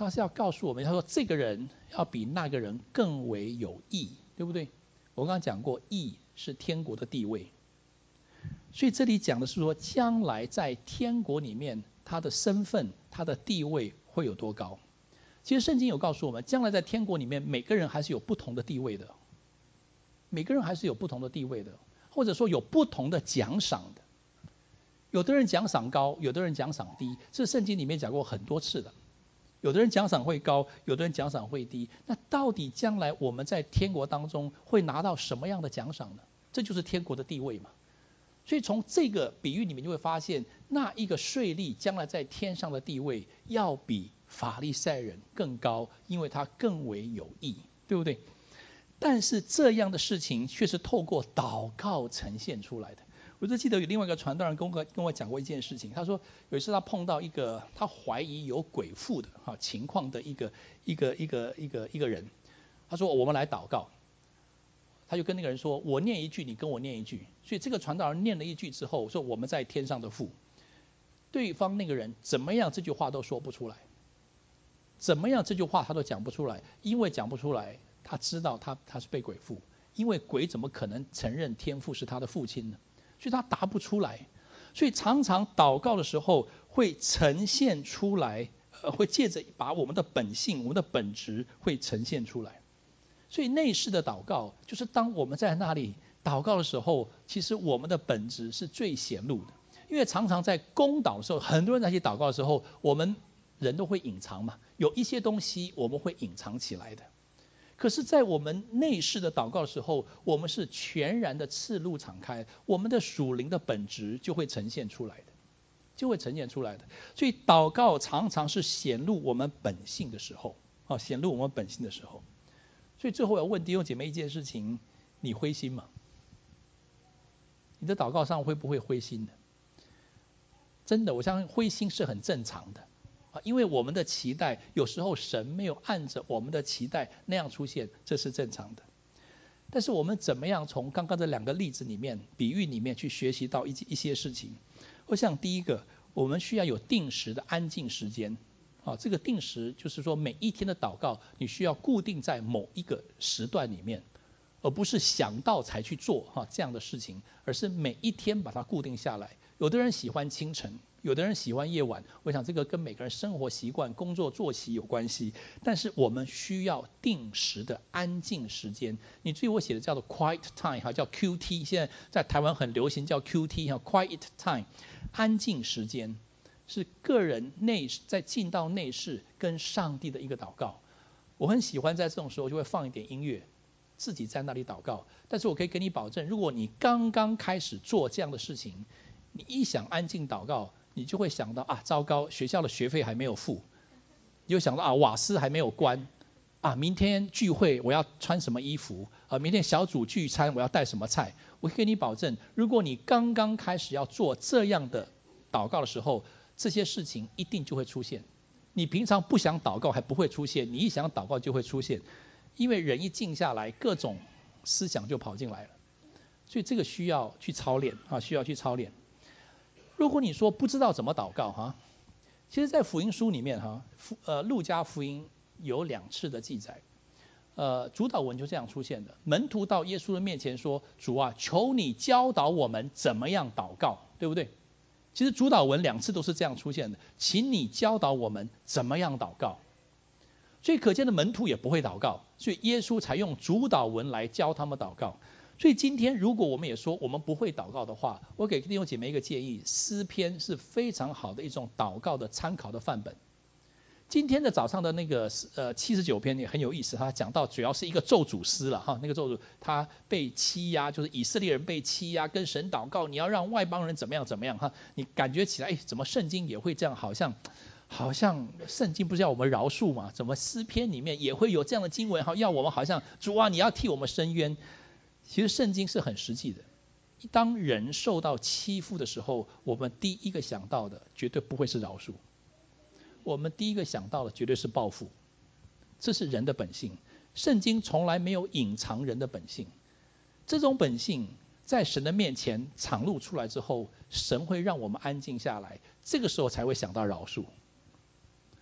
[SPEAKER 3] 他是要告诉我们，他说这个人要比那个人更为有义，对不对？我刚刚讲过，义是天国的地位，所以这里讲的是说，将来在天国里面，他的身份、他的地位会有多高？其实圣经有告诉我们，将来在天国里面，每个人还是有不同的地位的，每个人还是有不同的地位的，或者说有不同的奖赏的。有的人奖赏高，有的人奖赏低，这圣经里面讲过很多次的。有的人奖赏会高，有的人奖赏会低。那到底将来我们在天国当中会拿到什么样的奖赏呢？这就是天国的地位嘛。所以从这个比喻里面就会发现，那一个税吏将来在天上的地位要比法利赛人更高，因为他更为有义，对不对？但是这样的事情却是透过祷告呈现出来的。我就记得有另外一个传道人跟我讲过一件事情，他说有一次他碰到一个他怀疑有鬼附的情况的一个人，他说我们来祷告，他就跟那个人说，我念一句，你跟我念一句。所以这个传道人念了一句之后，说我们在天上的父，对方那个人怎么样这句话都说不出来，怎么样这句话他都讲不出来，因为讲不出来，他知道他是被鬼附，因为鬼怎么可能承认天父是他的父亲呢？所以他答不出来，所以常常祷告的时候会呈现出来，会借着把我们的本性、我们的本质会呈现出来。所以内室的祷告，就是当我们在那里祷告的时候，其实我们的本质是最显露的。因为常常在公祷的时候，很多人在一起祷告的时候，我们人都会隐藏嘛，有一些东西我们会隐藏起来的。可是在我们内室的祷告的时候，我们是全然的赤露敞开，我们的属灵的本质就会呈现出来的，就会呈现出来的。所以祷告常常是显露我们本性的时候，显露我们本性的时候。所以最后要问弟兄姐妹一件事情，你灰心吗？你的祷告上会不会灰心的？真的，我相信灰心是很正常的。因为我们的期待，有时候神没有按着我们的期待那样出现，这是正常的。但是我们怎么样从刚刚这两个例子里面、比喻里面去学习到一些事情？我想第一个，我们需要有定时的安静时间。这个定时就是说每一天的祷告，你需要固定在某一个时段里面，而不是想到才去做这样的事情，而是每一天把它固定下来。有的人喜欢清晨，有的人喜欢夜晚，我想这个跟每个人生活习惯、工作作息有关系。但是我们需要定时的安静时间。你注意我写的叫做 quiet time， 叫 QT， 现在在台湾很流行叫 QT，quiet time， 安静时间是个人在进到内室跟上帝的一个祷告。我很喜欢在这种时候就会放一点音乐，自己在那里祷告。但是我可以给你保证，如果你刚刚开始做这样的事情，你一想安静祷告，你就会想到糟糕，学校的学费还没有付，你就想到瓦斯还没有关，明天聚会我要穿什么衣服，明天小组聚餐我要带什么菜。我可以给你保证，如果你刚刚开始要做这样的祷告的时候，这些事情一定就会出现。你平常不想祷告还不会出现，你一想祷告就会出现，因为人一静下来，各种思想就跑进来了。所以这个需要去操练需要去操练。如果你说不知道怎么祷告其实在福音书里面路加福音有2次的记载，主祷文就这样出现的。门徒到耶稣的面前说，主啊，求你教导我们怎么样祷告，对不对？其实主祷文2次都是这样出现的，请你教导我们怎么样祷告。所以可见的门徒也不会祷告，所以耶稣才用主祷文来教他们祷告。所以今天如果我们也说我们不会祷告的话，我给弟兄姐妹一个建议，诗篇是非常好的一种祷告的参考的范本。今天的早上的那个79篇也很有意思，他讲到主要是一个咒诅诗了那个咒诅他被欺压，就是以色列人被欺压，跟神祷告你要让外邦人怎么样怎么样你感觉起来怎么圣经也会这样，好像圣经不是要我们饶恕吗？怎么诗篇里面也会有这样的经文要我们好像主啊你要替我们伸冤。其实圣经是很实际的，当人受到欺负的时候，我们第一个想到的绝对不会是饶恕，我们第一个想到的绝对是报复。这是人的本性，圣经从来没有隐藏人的本性。这种本性在神的面前敞露出来之后，神会让我们安静下来，这个时候才会想到饶恕。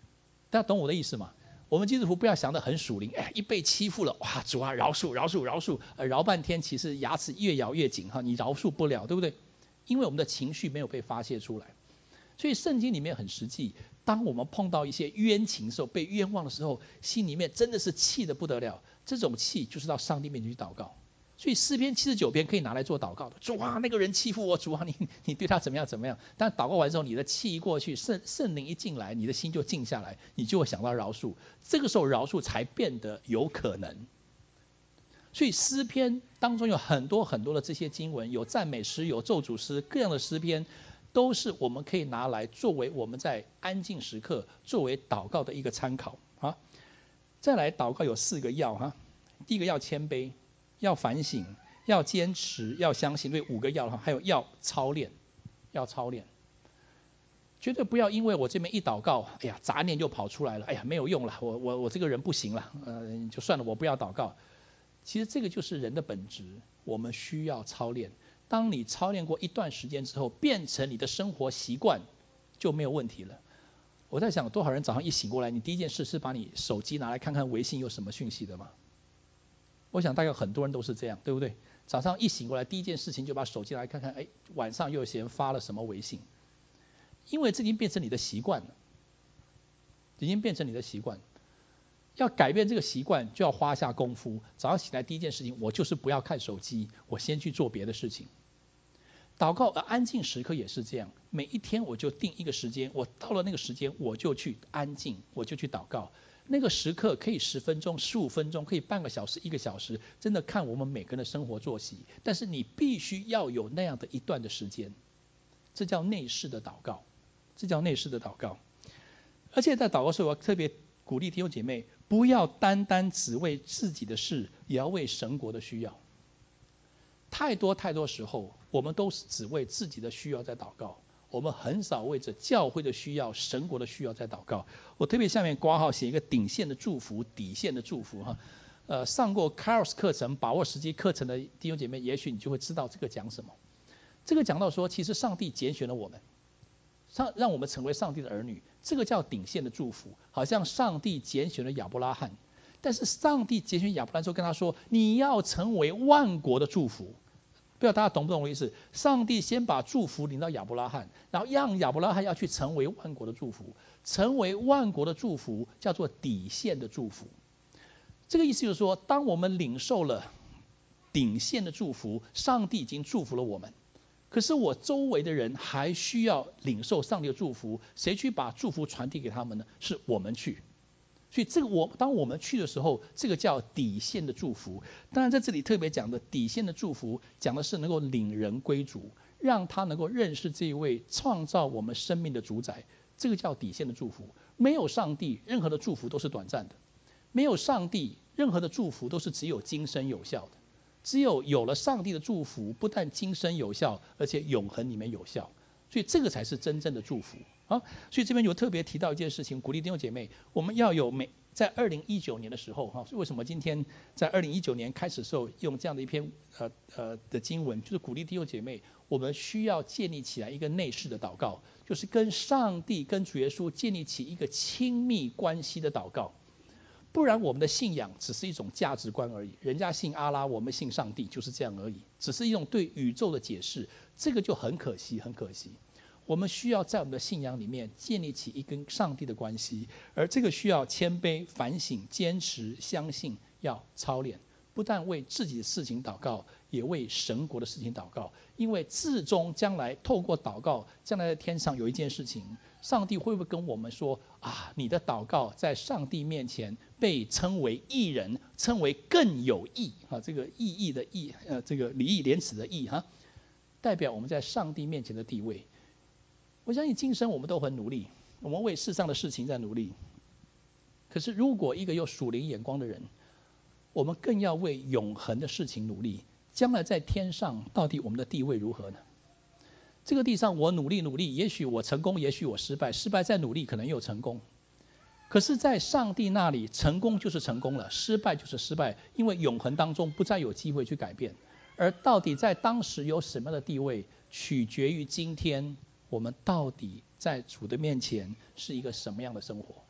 [SPEAKER 3] 大家懂我的意思吗？我们基督徒不要想得很属灵，一被欺负了，哇，主啊饶恕饶恕饶恕，饶半天，其实牙齿越咬越紧哈，你饶恕不了，对不对？因为我们的情绪没有被发泄出来。所以圣经里面很实际，当我们碰到一些冤情的时候，被冤枉的时候，心里面真的是气得不得了，这种气就是到上帝面前去祷告。所以诗篇79篇可以拿来做祷告的，主啊那个人欺负我，主啊你对他怎么样怎么样。但祷告完之后，你的气一过去，圣灵一进来，你的心就静下来，你就会想到饶恕，这个时候饶恕才变得有可能。所以诗篇当中有很多很多的这些经文，有赞美诗，有咒诅诗，各样的诗篇都是我们可以拿来作为我们在安静时刻作为祷告的一个参考啊。再来祷告有4个要哈，第一个要谦卑，要反省，要坚持，要相信，对5个要哈，还有要操练，要操练。绝对不要因为我这边一祷告，哎呀杂念就跑出来了，哎呀没有用了，我这个人不行了，就算了，我不要祷告。其实这个就是人的本质，我们需要操练。当你操练过一段时间之后，变成你的生活习惯，就没有问题了。我在想，多少人早上一醒过来，你第一件事是把你手机拿来看看微信有什么讯息的吗？我想大概很多人都是这样，对不对？早上一醒过来，第一件事情就把手机拿来看看，晚上又有些人发了什么微信。因为这已经变成你的习惯了，已经变成你的习惯。要改变这个习惯，就要花下功夫。早上起来第一件事情，我就是不要看手机，我先去做别的事情。祷告安静时刻也是这样，每一天我就定一个时间，我到了那个时间我就去安静，我就去祷告。那个时刻可以10分钟、15分钟，可以半个小时、1个小时，真的看我们每个人的生活作息。但是你必须要有那样的一段的时间，这叫内室的祷告，这叫内室的祷告。而且在祷告的时候，我特别鼓励弟兄姐妹，不要单单只为自己的事，也要为神国的需要。太多时候，我们都是只为自己的需要在祷告，我们很少为着教会的需要、神国的需要在祷告。我特别下面括号写一个顶线的祝福、底线的祝福哈。上过 Kairos 课程、把握时机课程的弟兄姐妹，也许你就会知道这个讲什么。这个讲到说，其实上帝拣选了我们，让我们成为上帝的儿女，这个叫顶线的祝福。好像上帝拣选了亚伯拉罕，但是上帝拣选亚伯拉罕之后跟他说，你要成为万国的祝福。不知道大家懂不懂我的意思？上帝先把祝福领到亚伯拉罕，然后让亚伯拉罕要去成为万国的祝福。成为万国的祝福叫做底线的祝福。这个意思就是说，当我们领受了顶线的祝福，上帝已经祝福了我们，可是我周围的人还需要领受上帝的祝福，谁去把祝福传递给他们呢？是我们去。所以这个当我们去的时候，这个叫底线的祝福。当然在这里特别讲的底线的祝福，讲的是能够领人归主，让他能够认识这一位创造我们生命的主宰，这个叫底线的祝福。没有上帝，任何的祝福都是短暂的；没有上帝，任何的祝福都是只有今生有效的。只有了上帝的祝福，不但今生有效，而且永恒里面有效。所以这个才是真正的祝福啊！所以这边有特别提到一件事情，鼓励弟兄姐妹，我们要有在2019年的时候哈，为什么今天在2019年开始的时候用这样的一篇的经文，就是鼓励弟兄姐妹，我们需要建立起来一个内室的祷告，就是跟上帝、跟主耶稣建立起一个亲密关系的祷告。不然我们的信仰只是一种价值观而已，人家信阿拉，我们信上帝，就是这样而已，只是一种对宇宙的解释，这个就很可惜，很可惜。我们需要在我们的信仰里面建立起一跟上帝的关系，而这个需要谦卑、反省、坚持、相信，要操练。不但为自己的事情祷告，也为神国的事情祷告，因为至终将来透过祷告，将来在天上有一件事情，上帝会不会跟我们说啊，你的祷告在上帝面前被称为义人，称为更有义啊，这个义义的义，这个礼义廉耻的义哈，代表我们在上帝面前的地位。我相信今生我们都很努力，我们为世上的事情在努力。可是如果一个有属灵眼光的人，我们更要为永恒的事情努力。将来在天上，到底我们的地位如何呢？这个地上我努力，也许我成功，也许我失败，失败再努力可能又成功。可是在上帝那里，成功就是成功了，失败就是失败，因为永恒当中不再有机会去改变。而到底在当时有什么样的地位，取决于今天我们到底在主的面前是一个什么样的生活。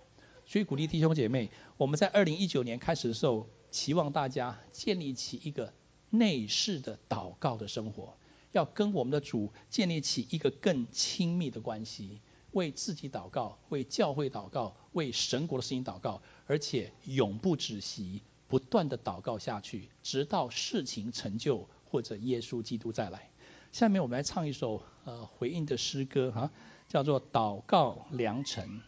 [SPEAKER 3] 所以鼓励弟兄姐妹，我们在2019年开始的时候，期望大家建立起一个内室的祷告的生活，要跟我们的主建立起一个更亲密的关系，为自己祷告，为教会祷告，为神国的事情祷告，而且永不止息，不断的祷告下去，直到事情成就或者耶稣基督再来。下面我们来唱一首回应的诗歌叫做祷告良辰。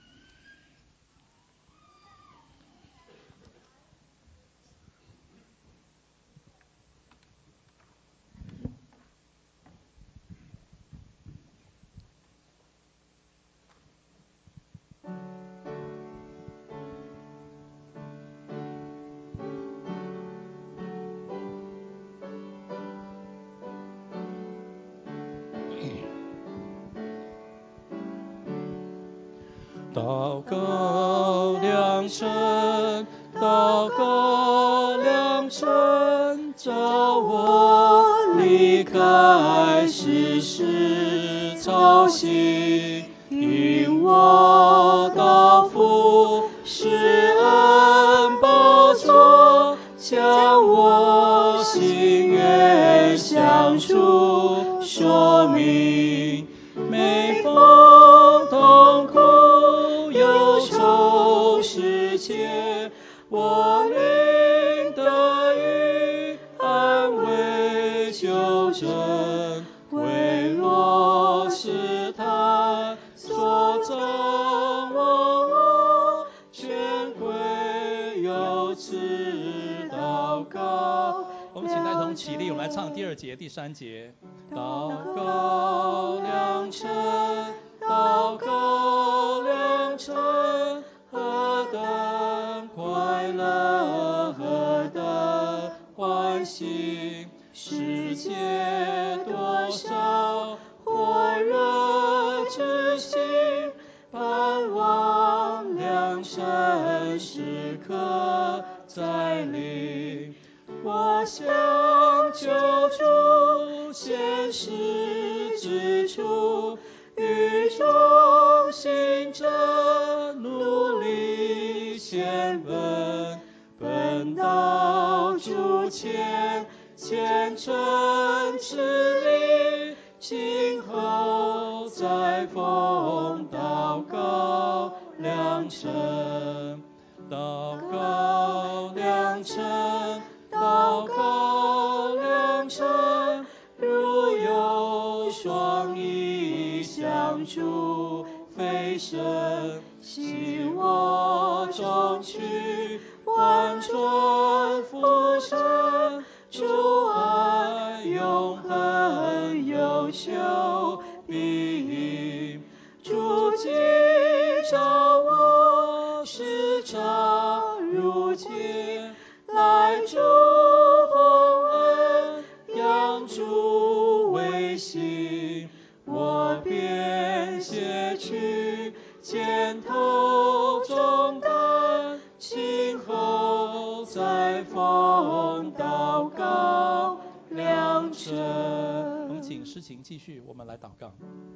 [SPEAKER 3] 祷告良辰，祷告良辰，叫我离开世事操心，引我到父施恩宝座，将我心愿向主说明，每逢痛苦忧愁世界，我灵得以安慰纠正，为若试探所憎我，全归有此祷告。我们请带同起立，我们来唱第2节、第3节。祷告良辰，祷告良辰，何等快乐，何等欢喜，世界多少火热之心，盼望良辰时刻再临。我想救主现世之处，与众行者努力前奔，奔到主前，虔诚之力，今后再逢祷告良辰，祷告良辰，祷告良辰，如有双翼向主飞升，昔我中去，万春浮沉，主爱永恒有求必应，主既召我，时常如天，来主洪恩，扬主为心，我便卸去肩头重担，今后再逢祷告良辰。我们请诗琴继续，我们来祷告。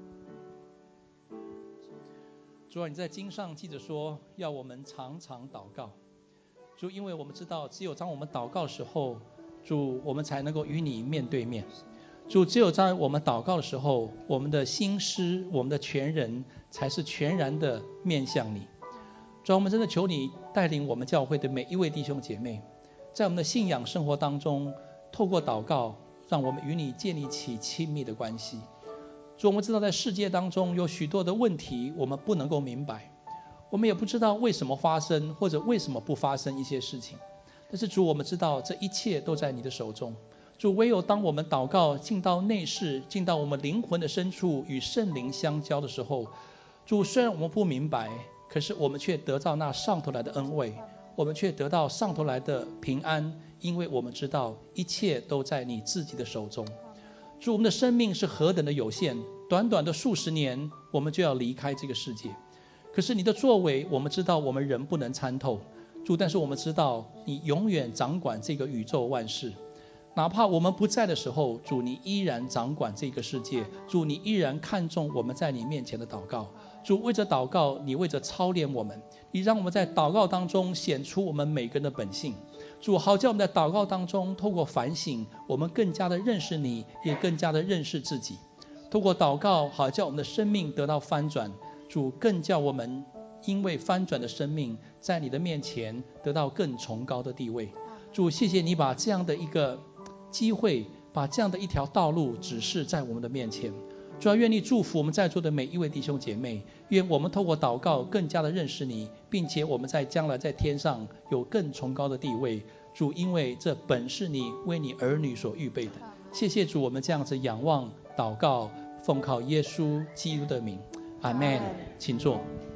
[SPEAKER 3] 主啊，你在经上记着说，要我们常常祷告。主，因为我们知道，只有当我们祷告的时候，主，我们才能够与你面对面。主，只有在我们祷告的时候，我们的心思，我们的全人才是全然的面向你。主，我们真的求你带领我们教会的每一位弟兄姐妹，在我们的信仰生活当中，透过祷告，让我们与你建立起亲密的关系。主，我们知道在世界当中有许多的问题我们不能够明白，我们也不知道为什么发生，或者为什么不发生一些事情，但是主，我们知道这一切都在你的手中。主，唯有当我们祷告进到内室，进到我们灵魂的深处，与圣灵相交的时候，主，虽然我们不明白，可是我们却得到那上头来的恩惠，我们却得到上头来的平安，因为我们知道一切都在你自己的手中。主，我们的生命是何等的有限，短短的数十年我们就要离开这个世界，可是你的作为我们知道我们人不能参透。主，但是我们知道你永远掌管这个宇宙万事，哪怕我们不在的时候，主，你依然掌管这个世界。主，你依然看重我们在你面前的祷告。 主，为着祷告，你为着操练我们，你让我们在祷告当中显出我们每个人的本性。主，好叫我们在祷告当中透过反省，我们更加的认识你，也更加的认识自己。透过祷告，好叫我们的生命得到翻转。主，更叫我们因为翻转的生命，在你的面前得到更崇高的地位。主，谢谢你把这样的一个机会，把这样的一条道路指示在我们的面前。主要愿你祝福我们在座的每一位弟兄姐妹，愿我们透过祷告更加的认识你，并且我们在将来在天上有更崇高的地位。主，因为这本是你为你儿女所预备的。谢谢主，我们这样子仰望祷告，奉靠耶稣基督的名，阿们。请坐。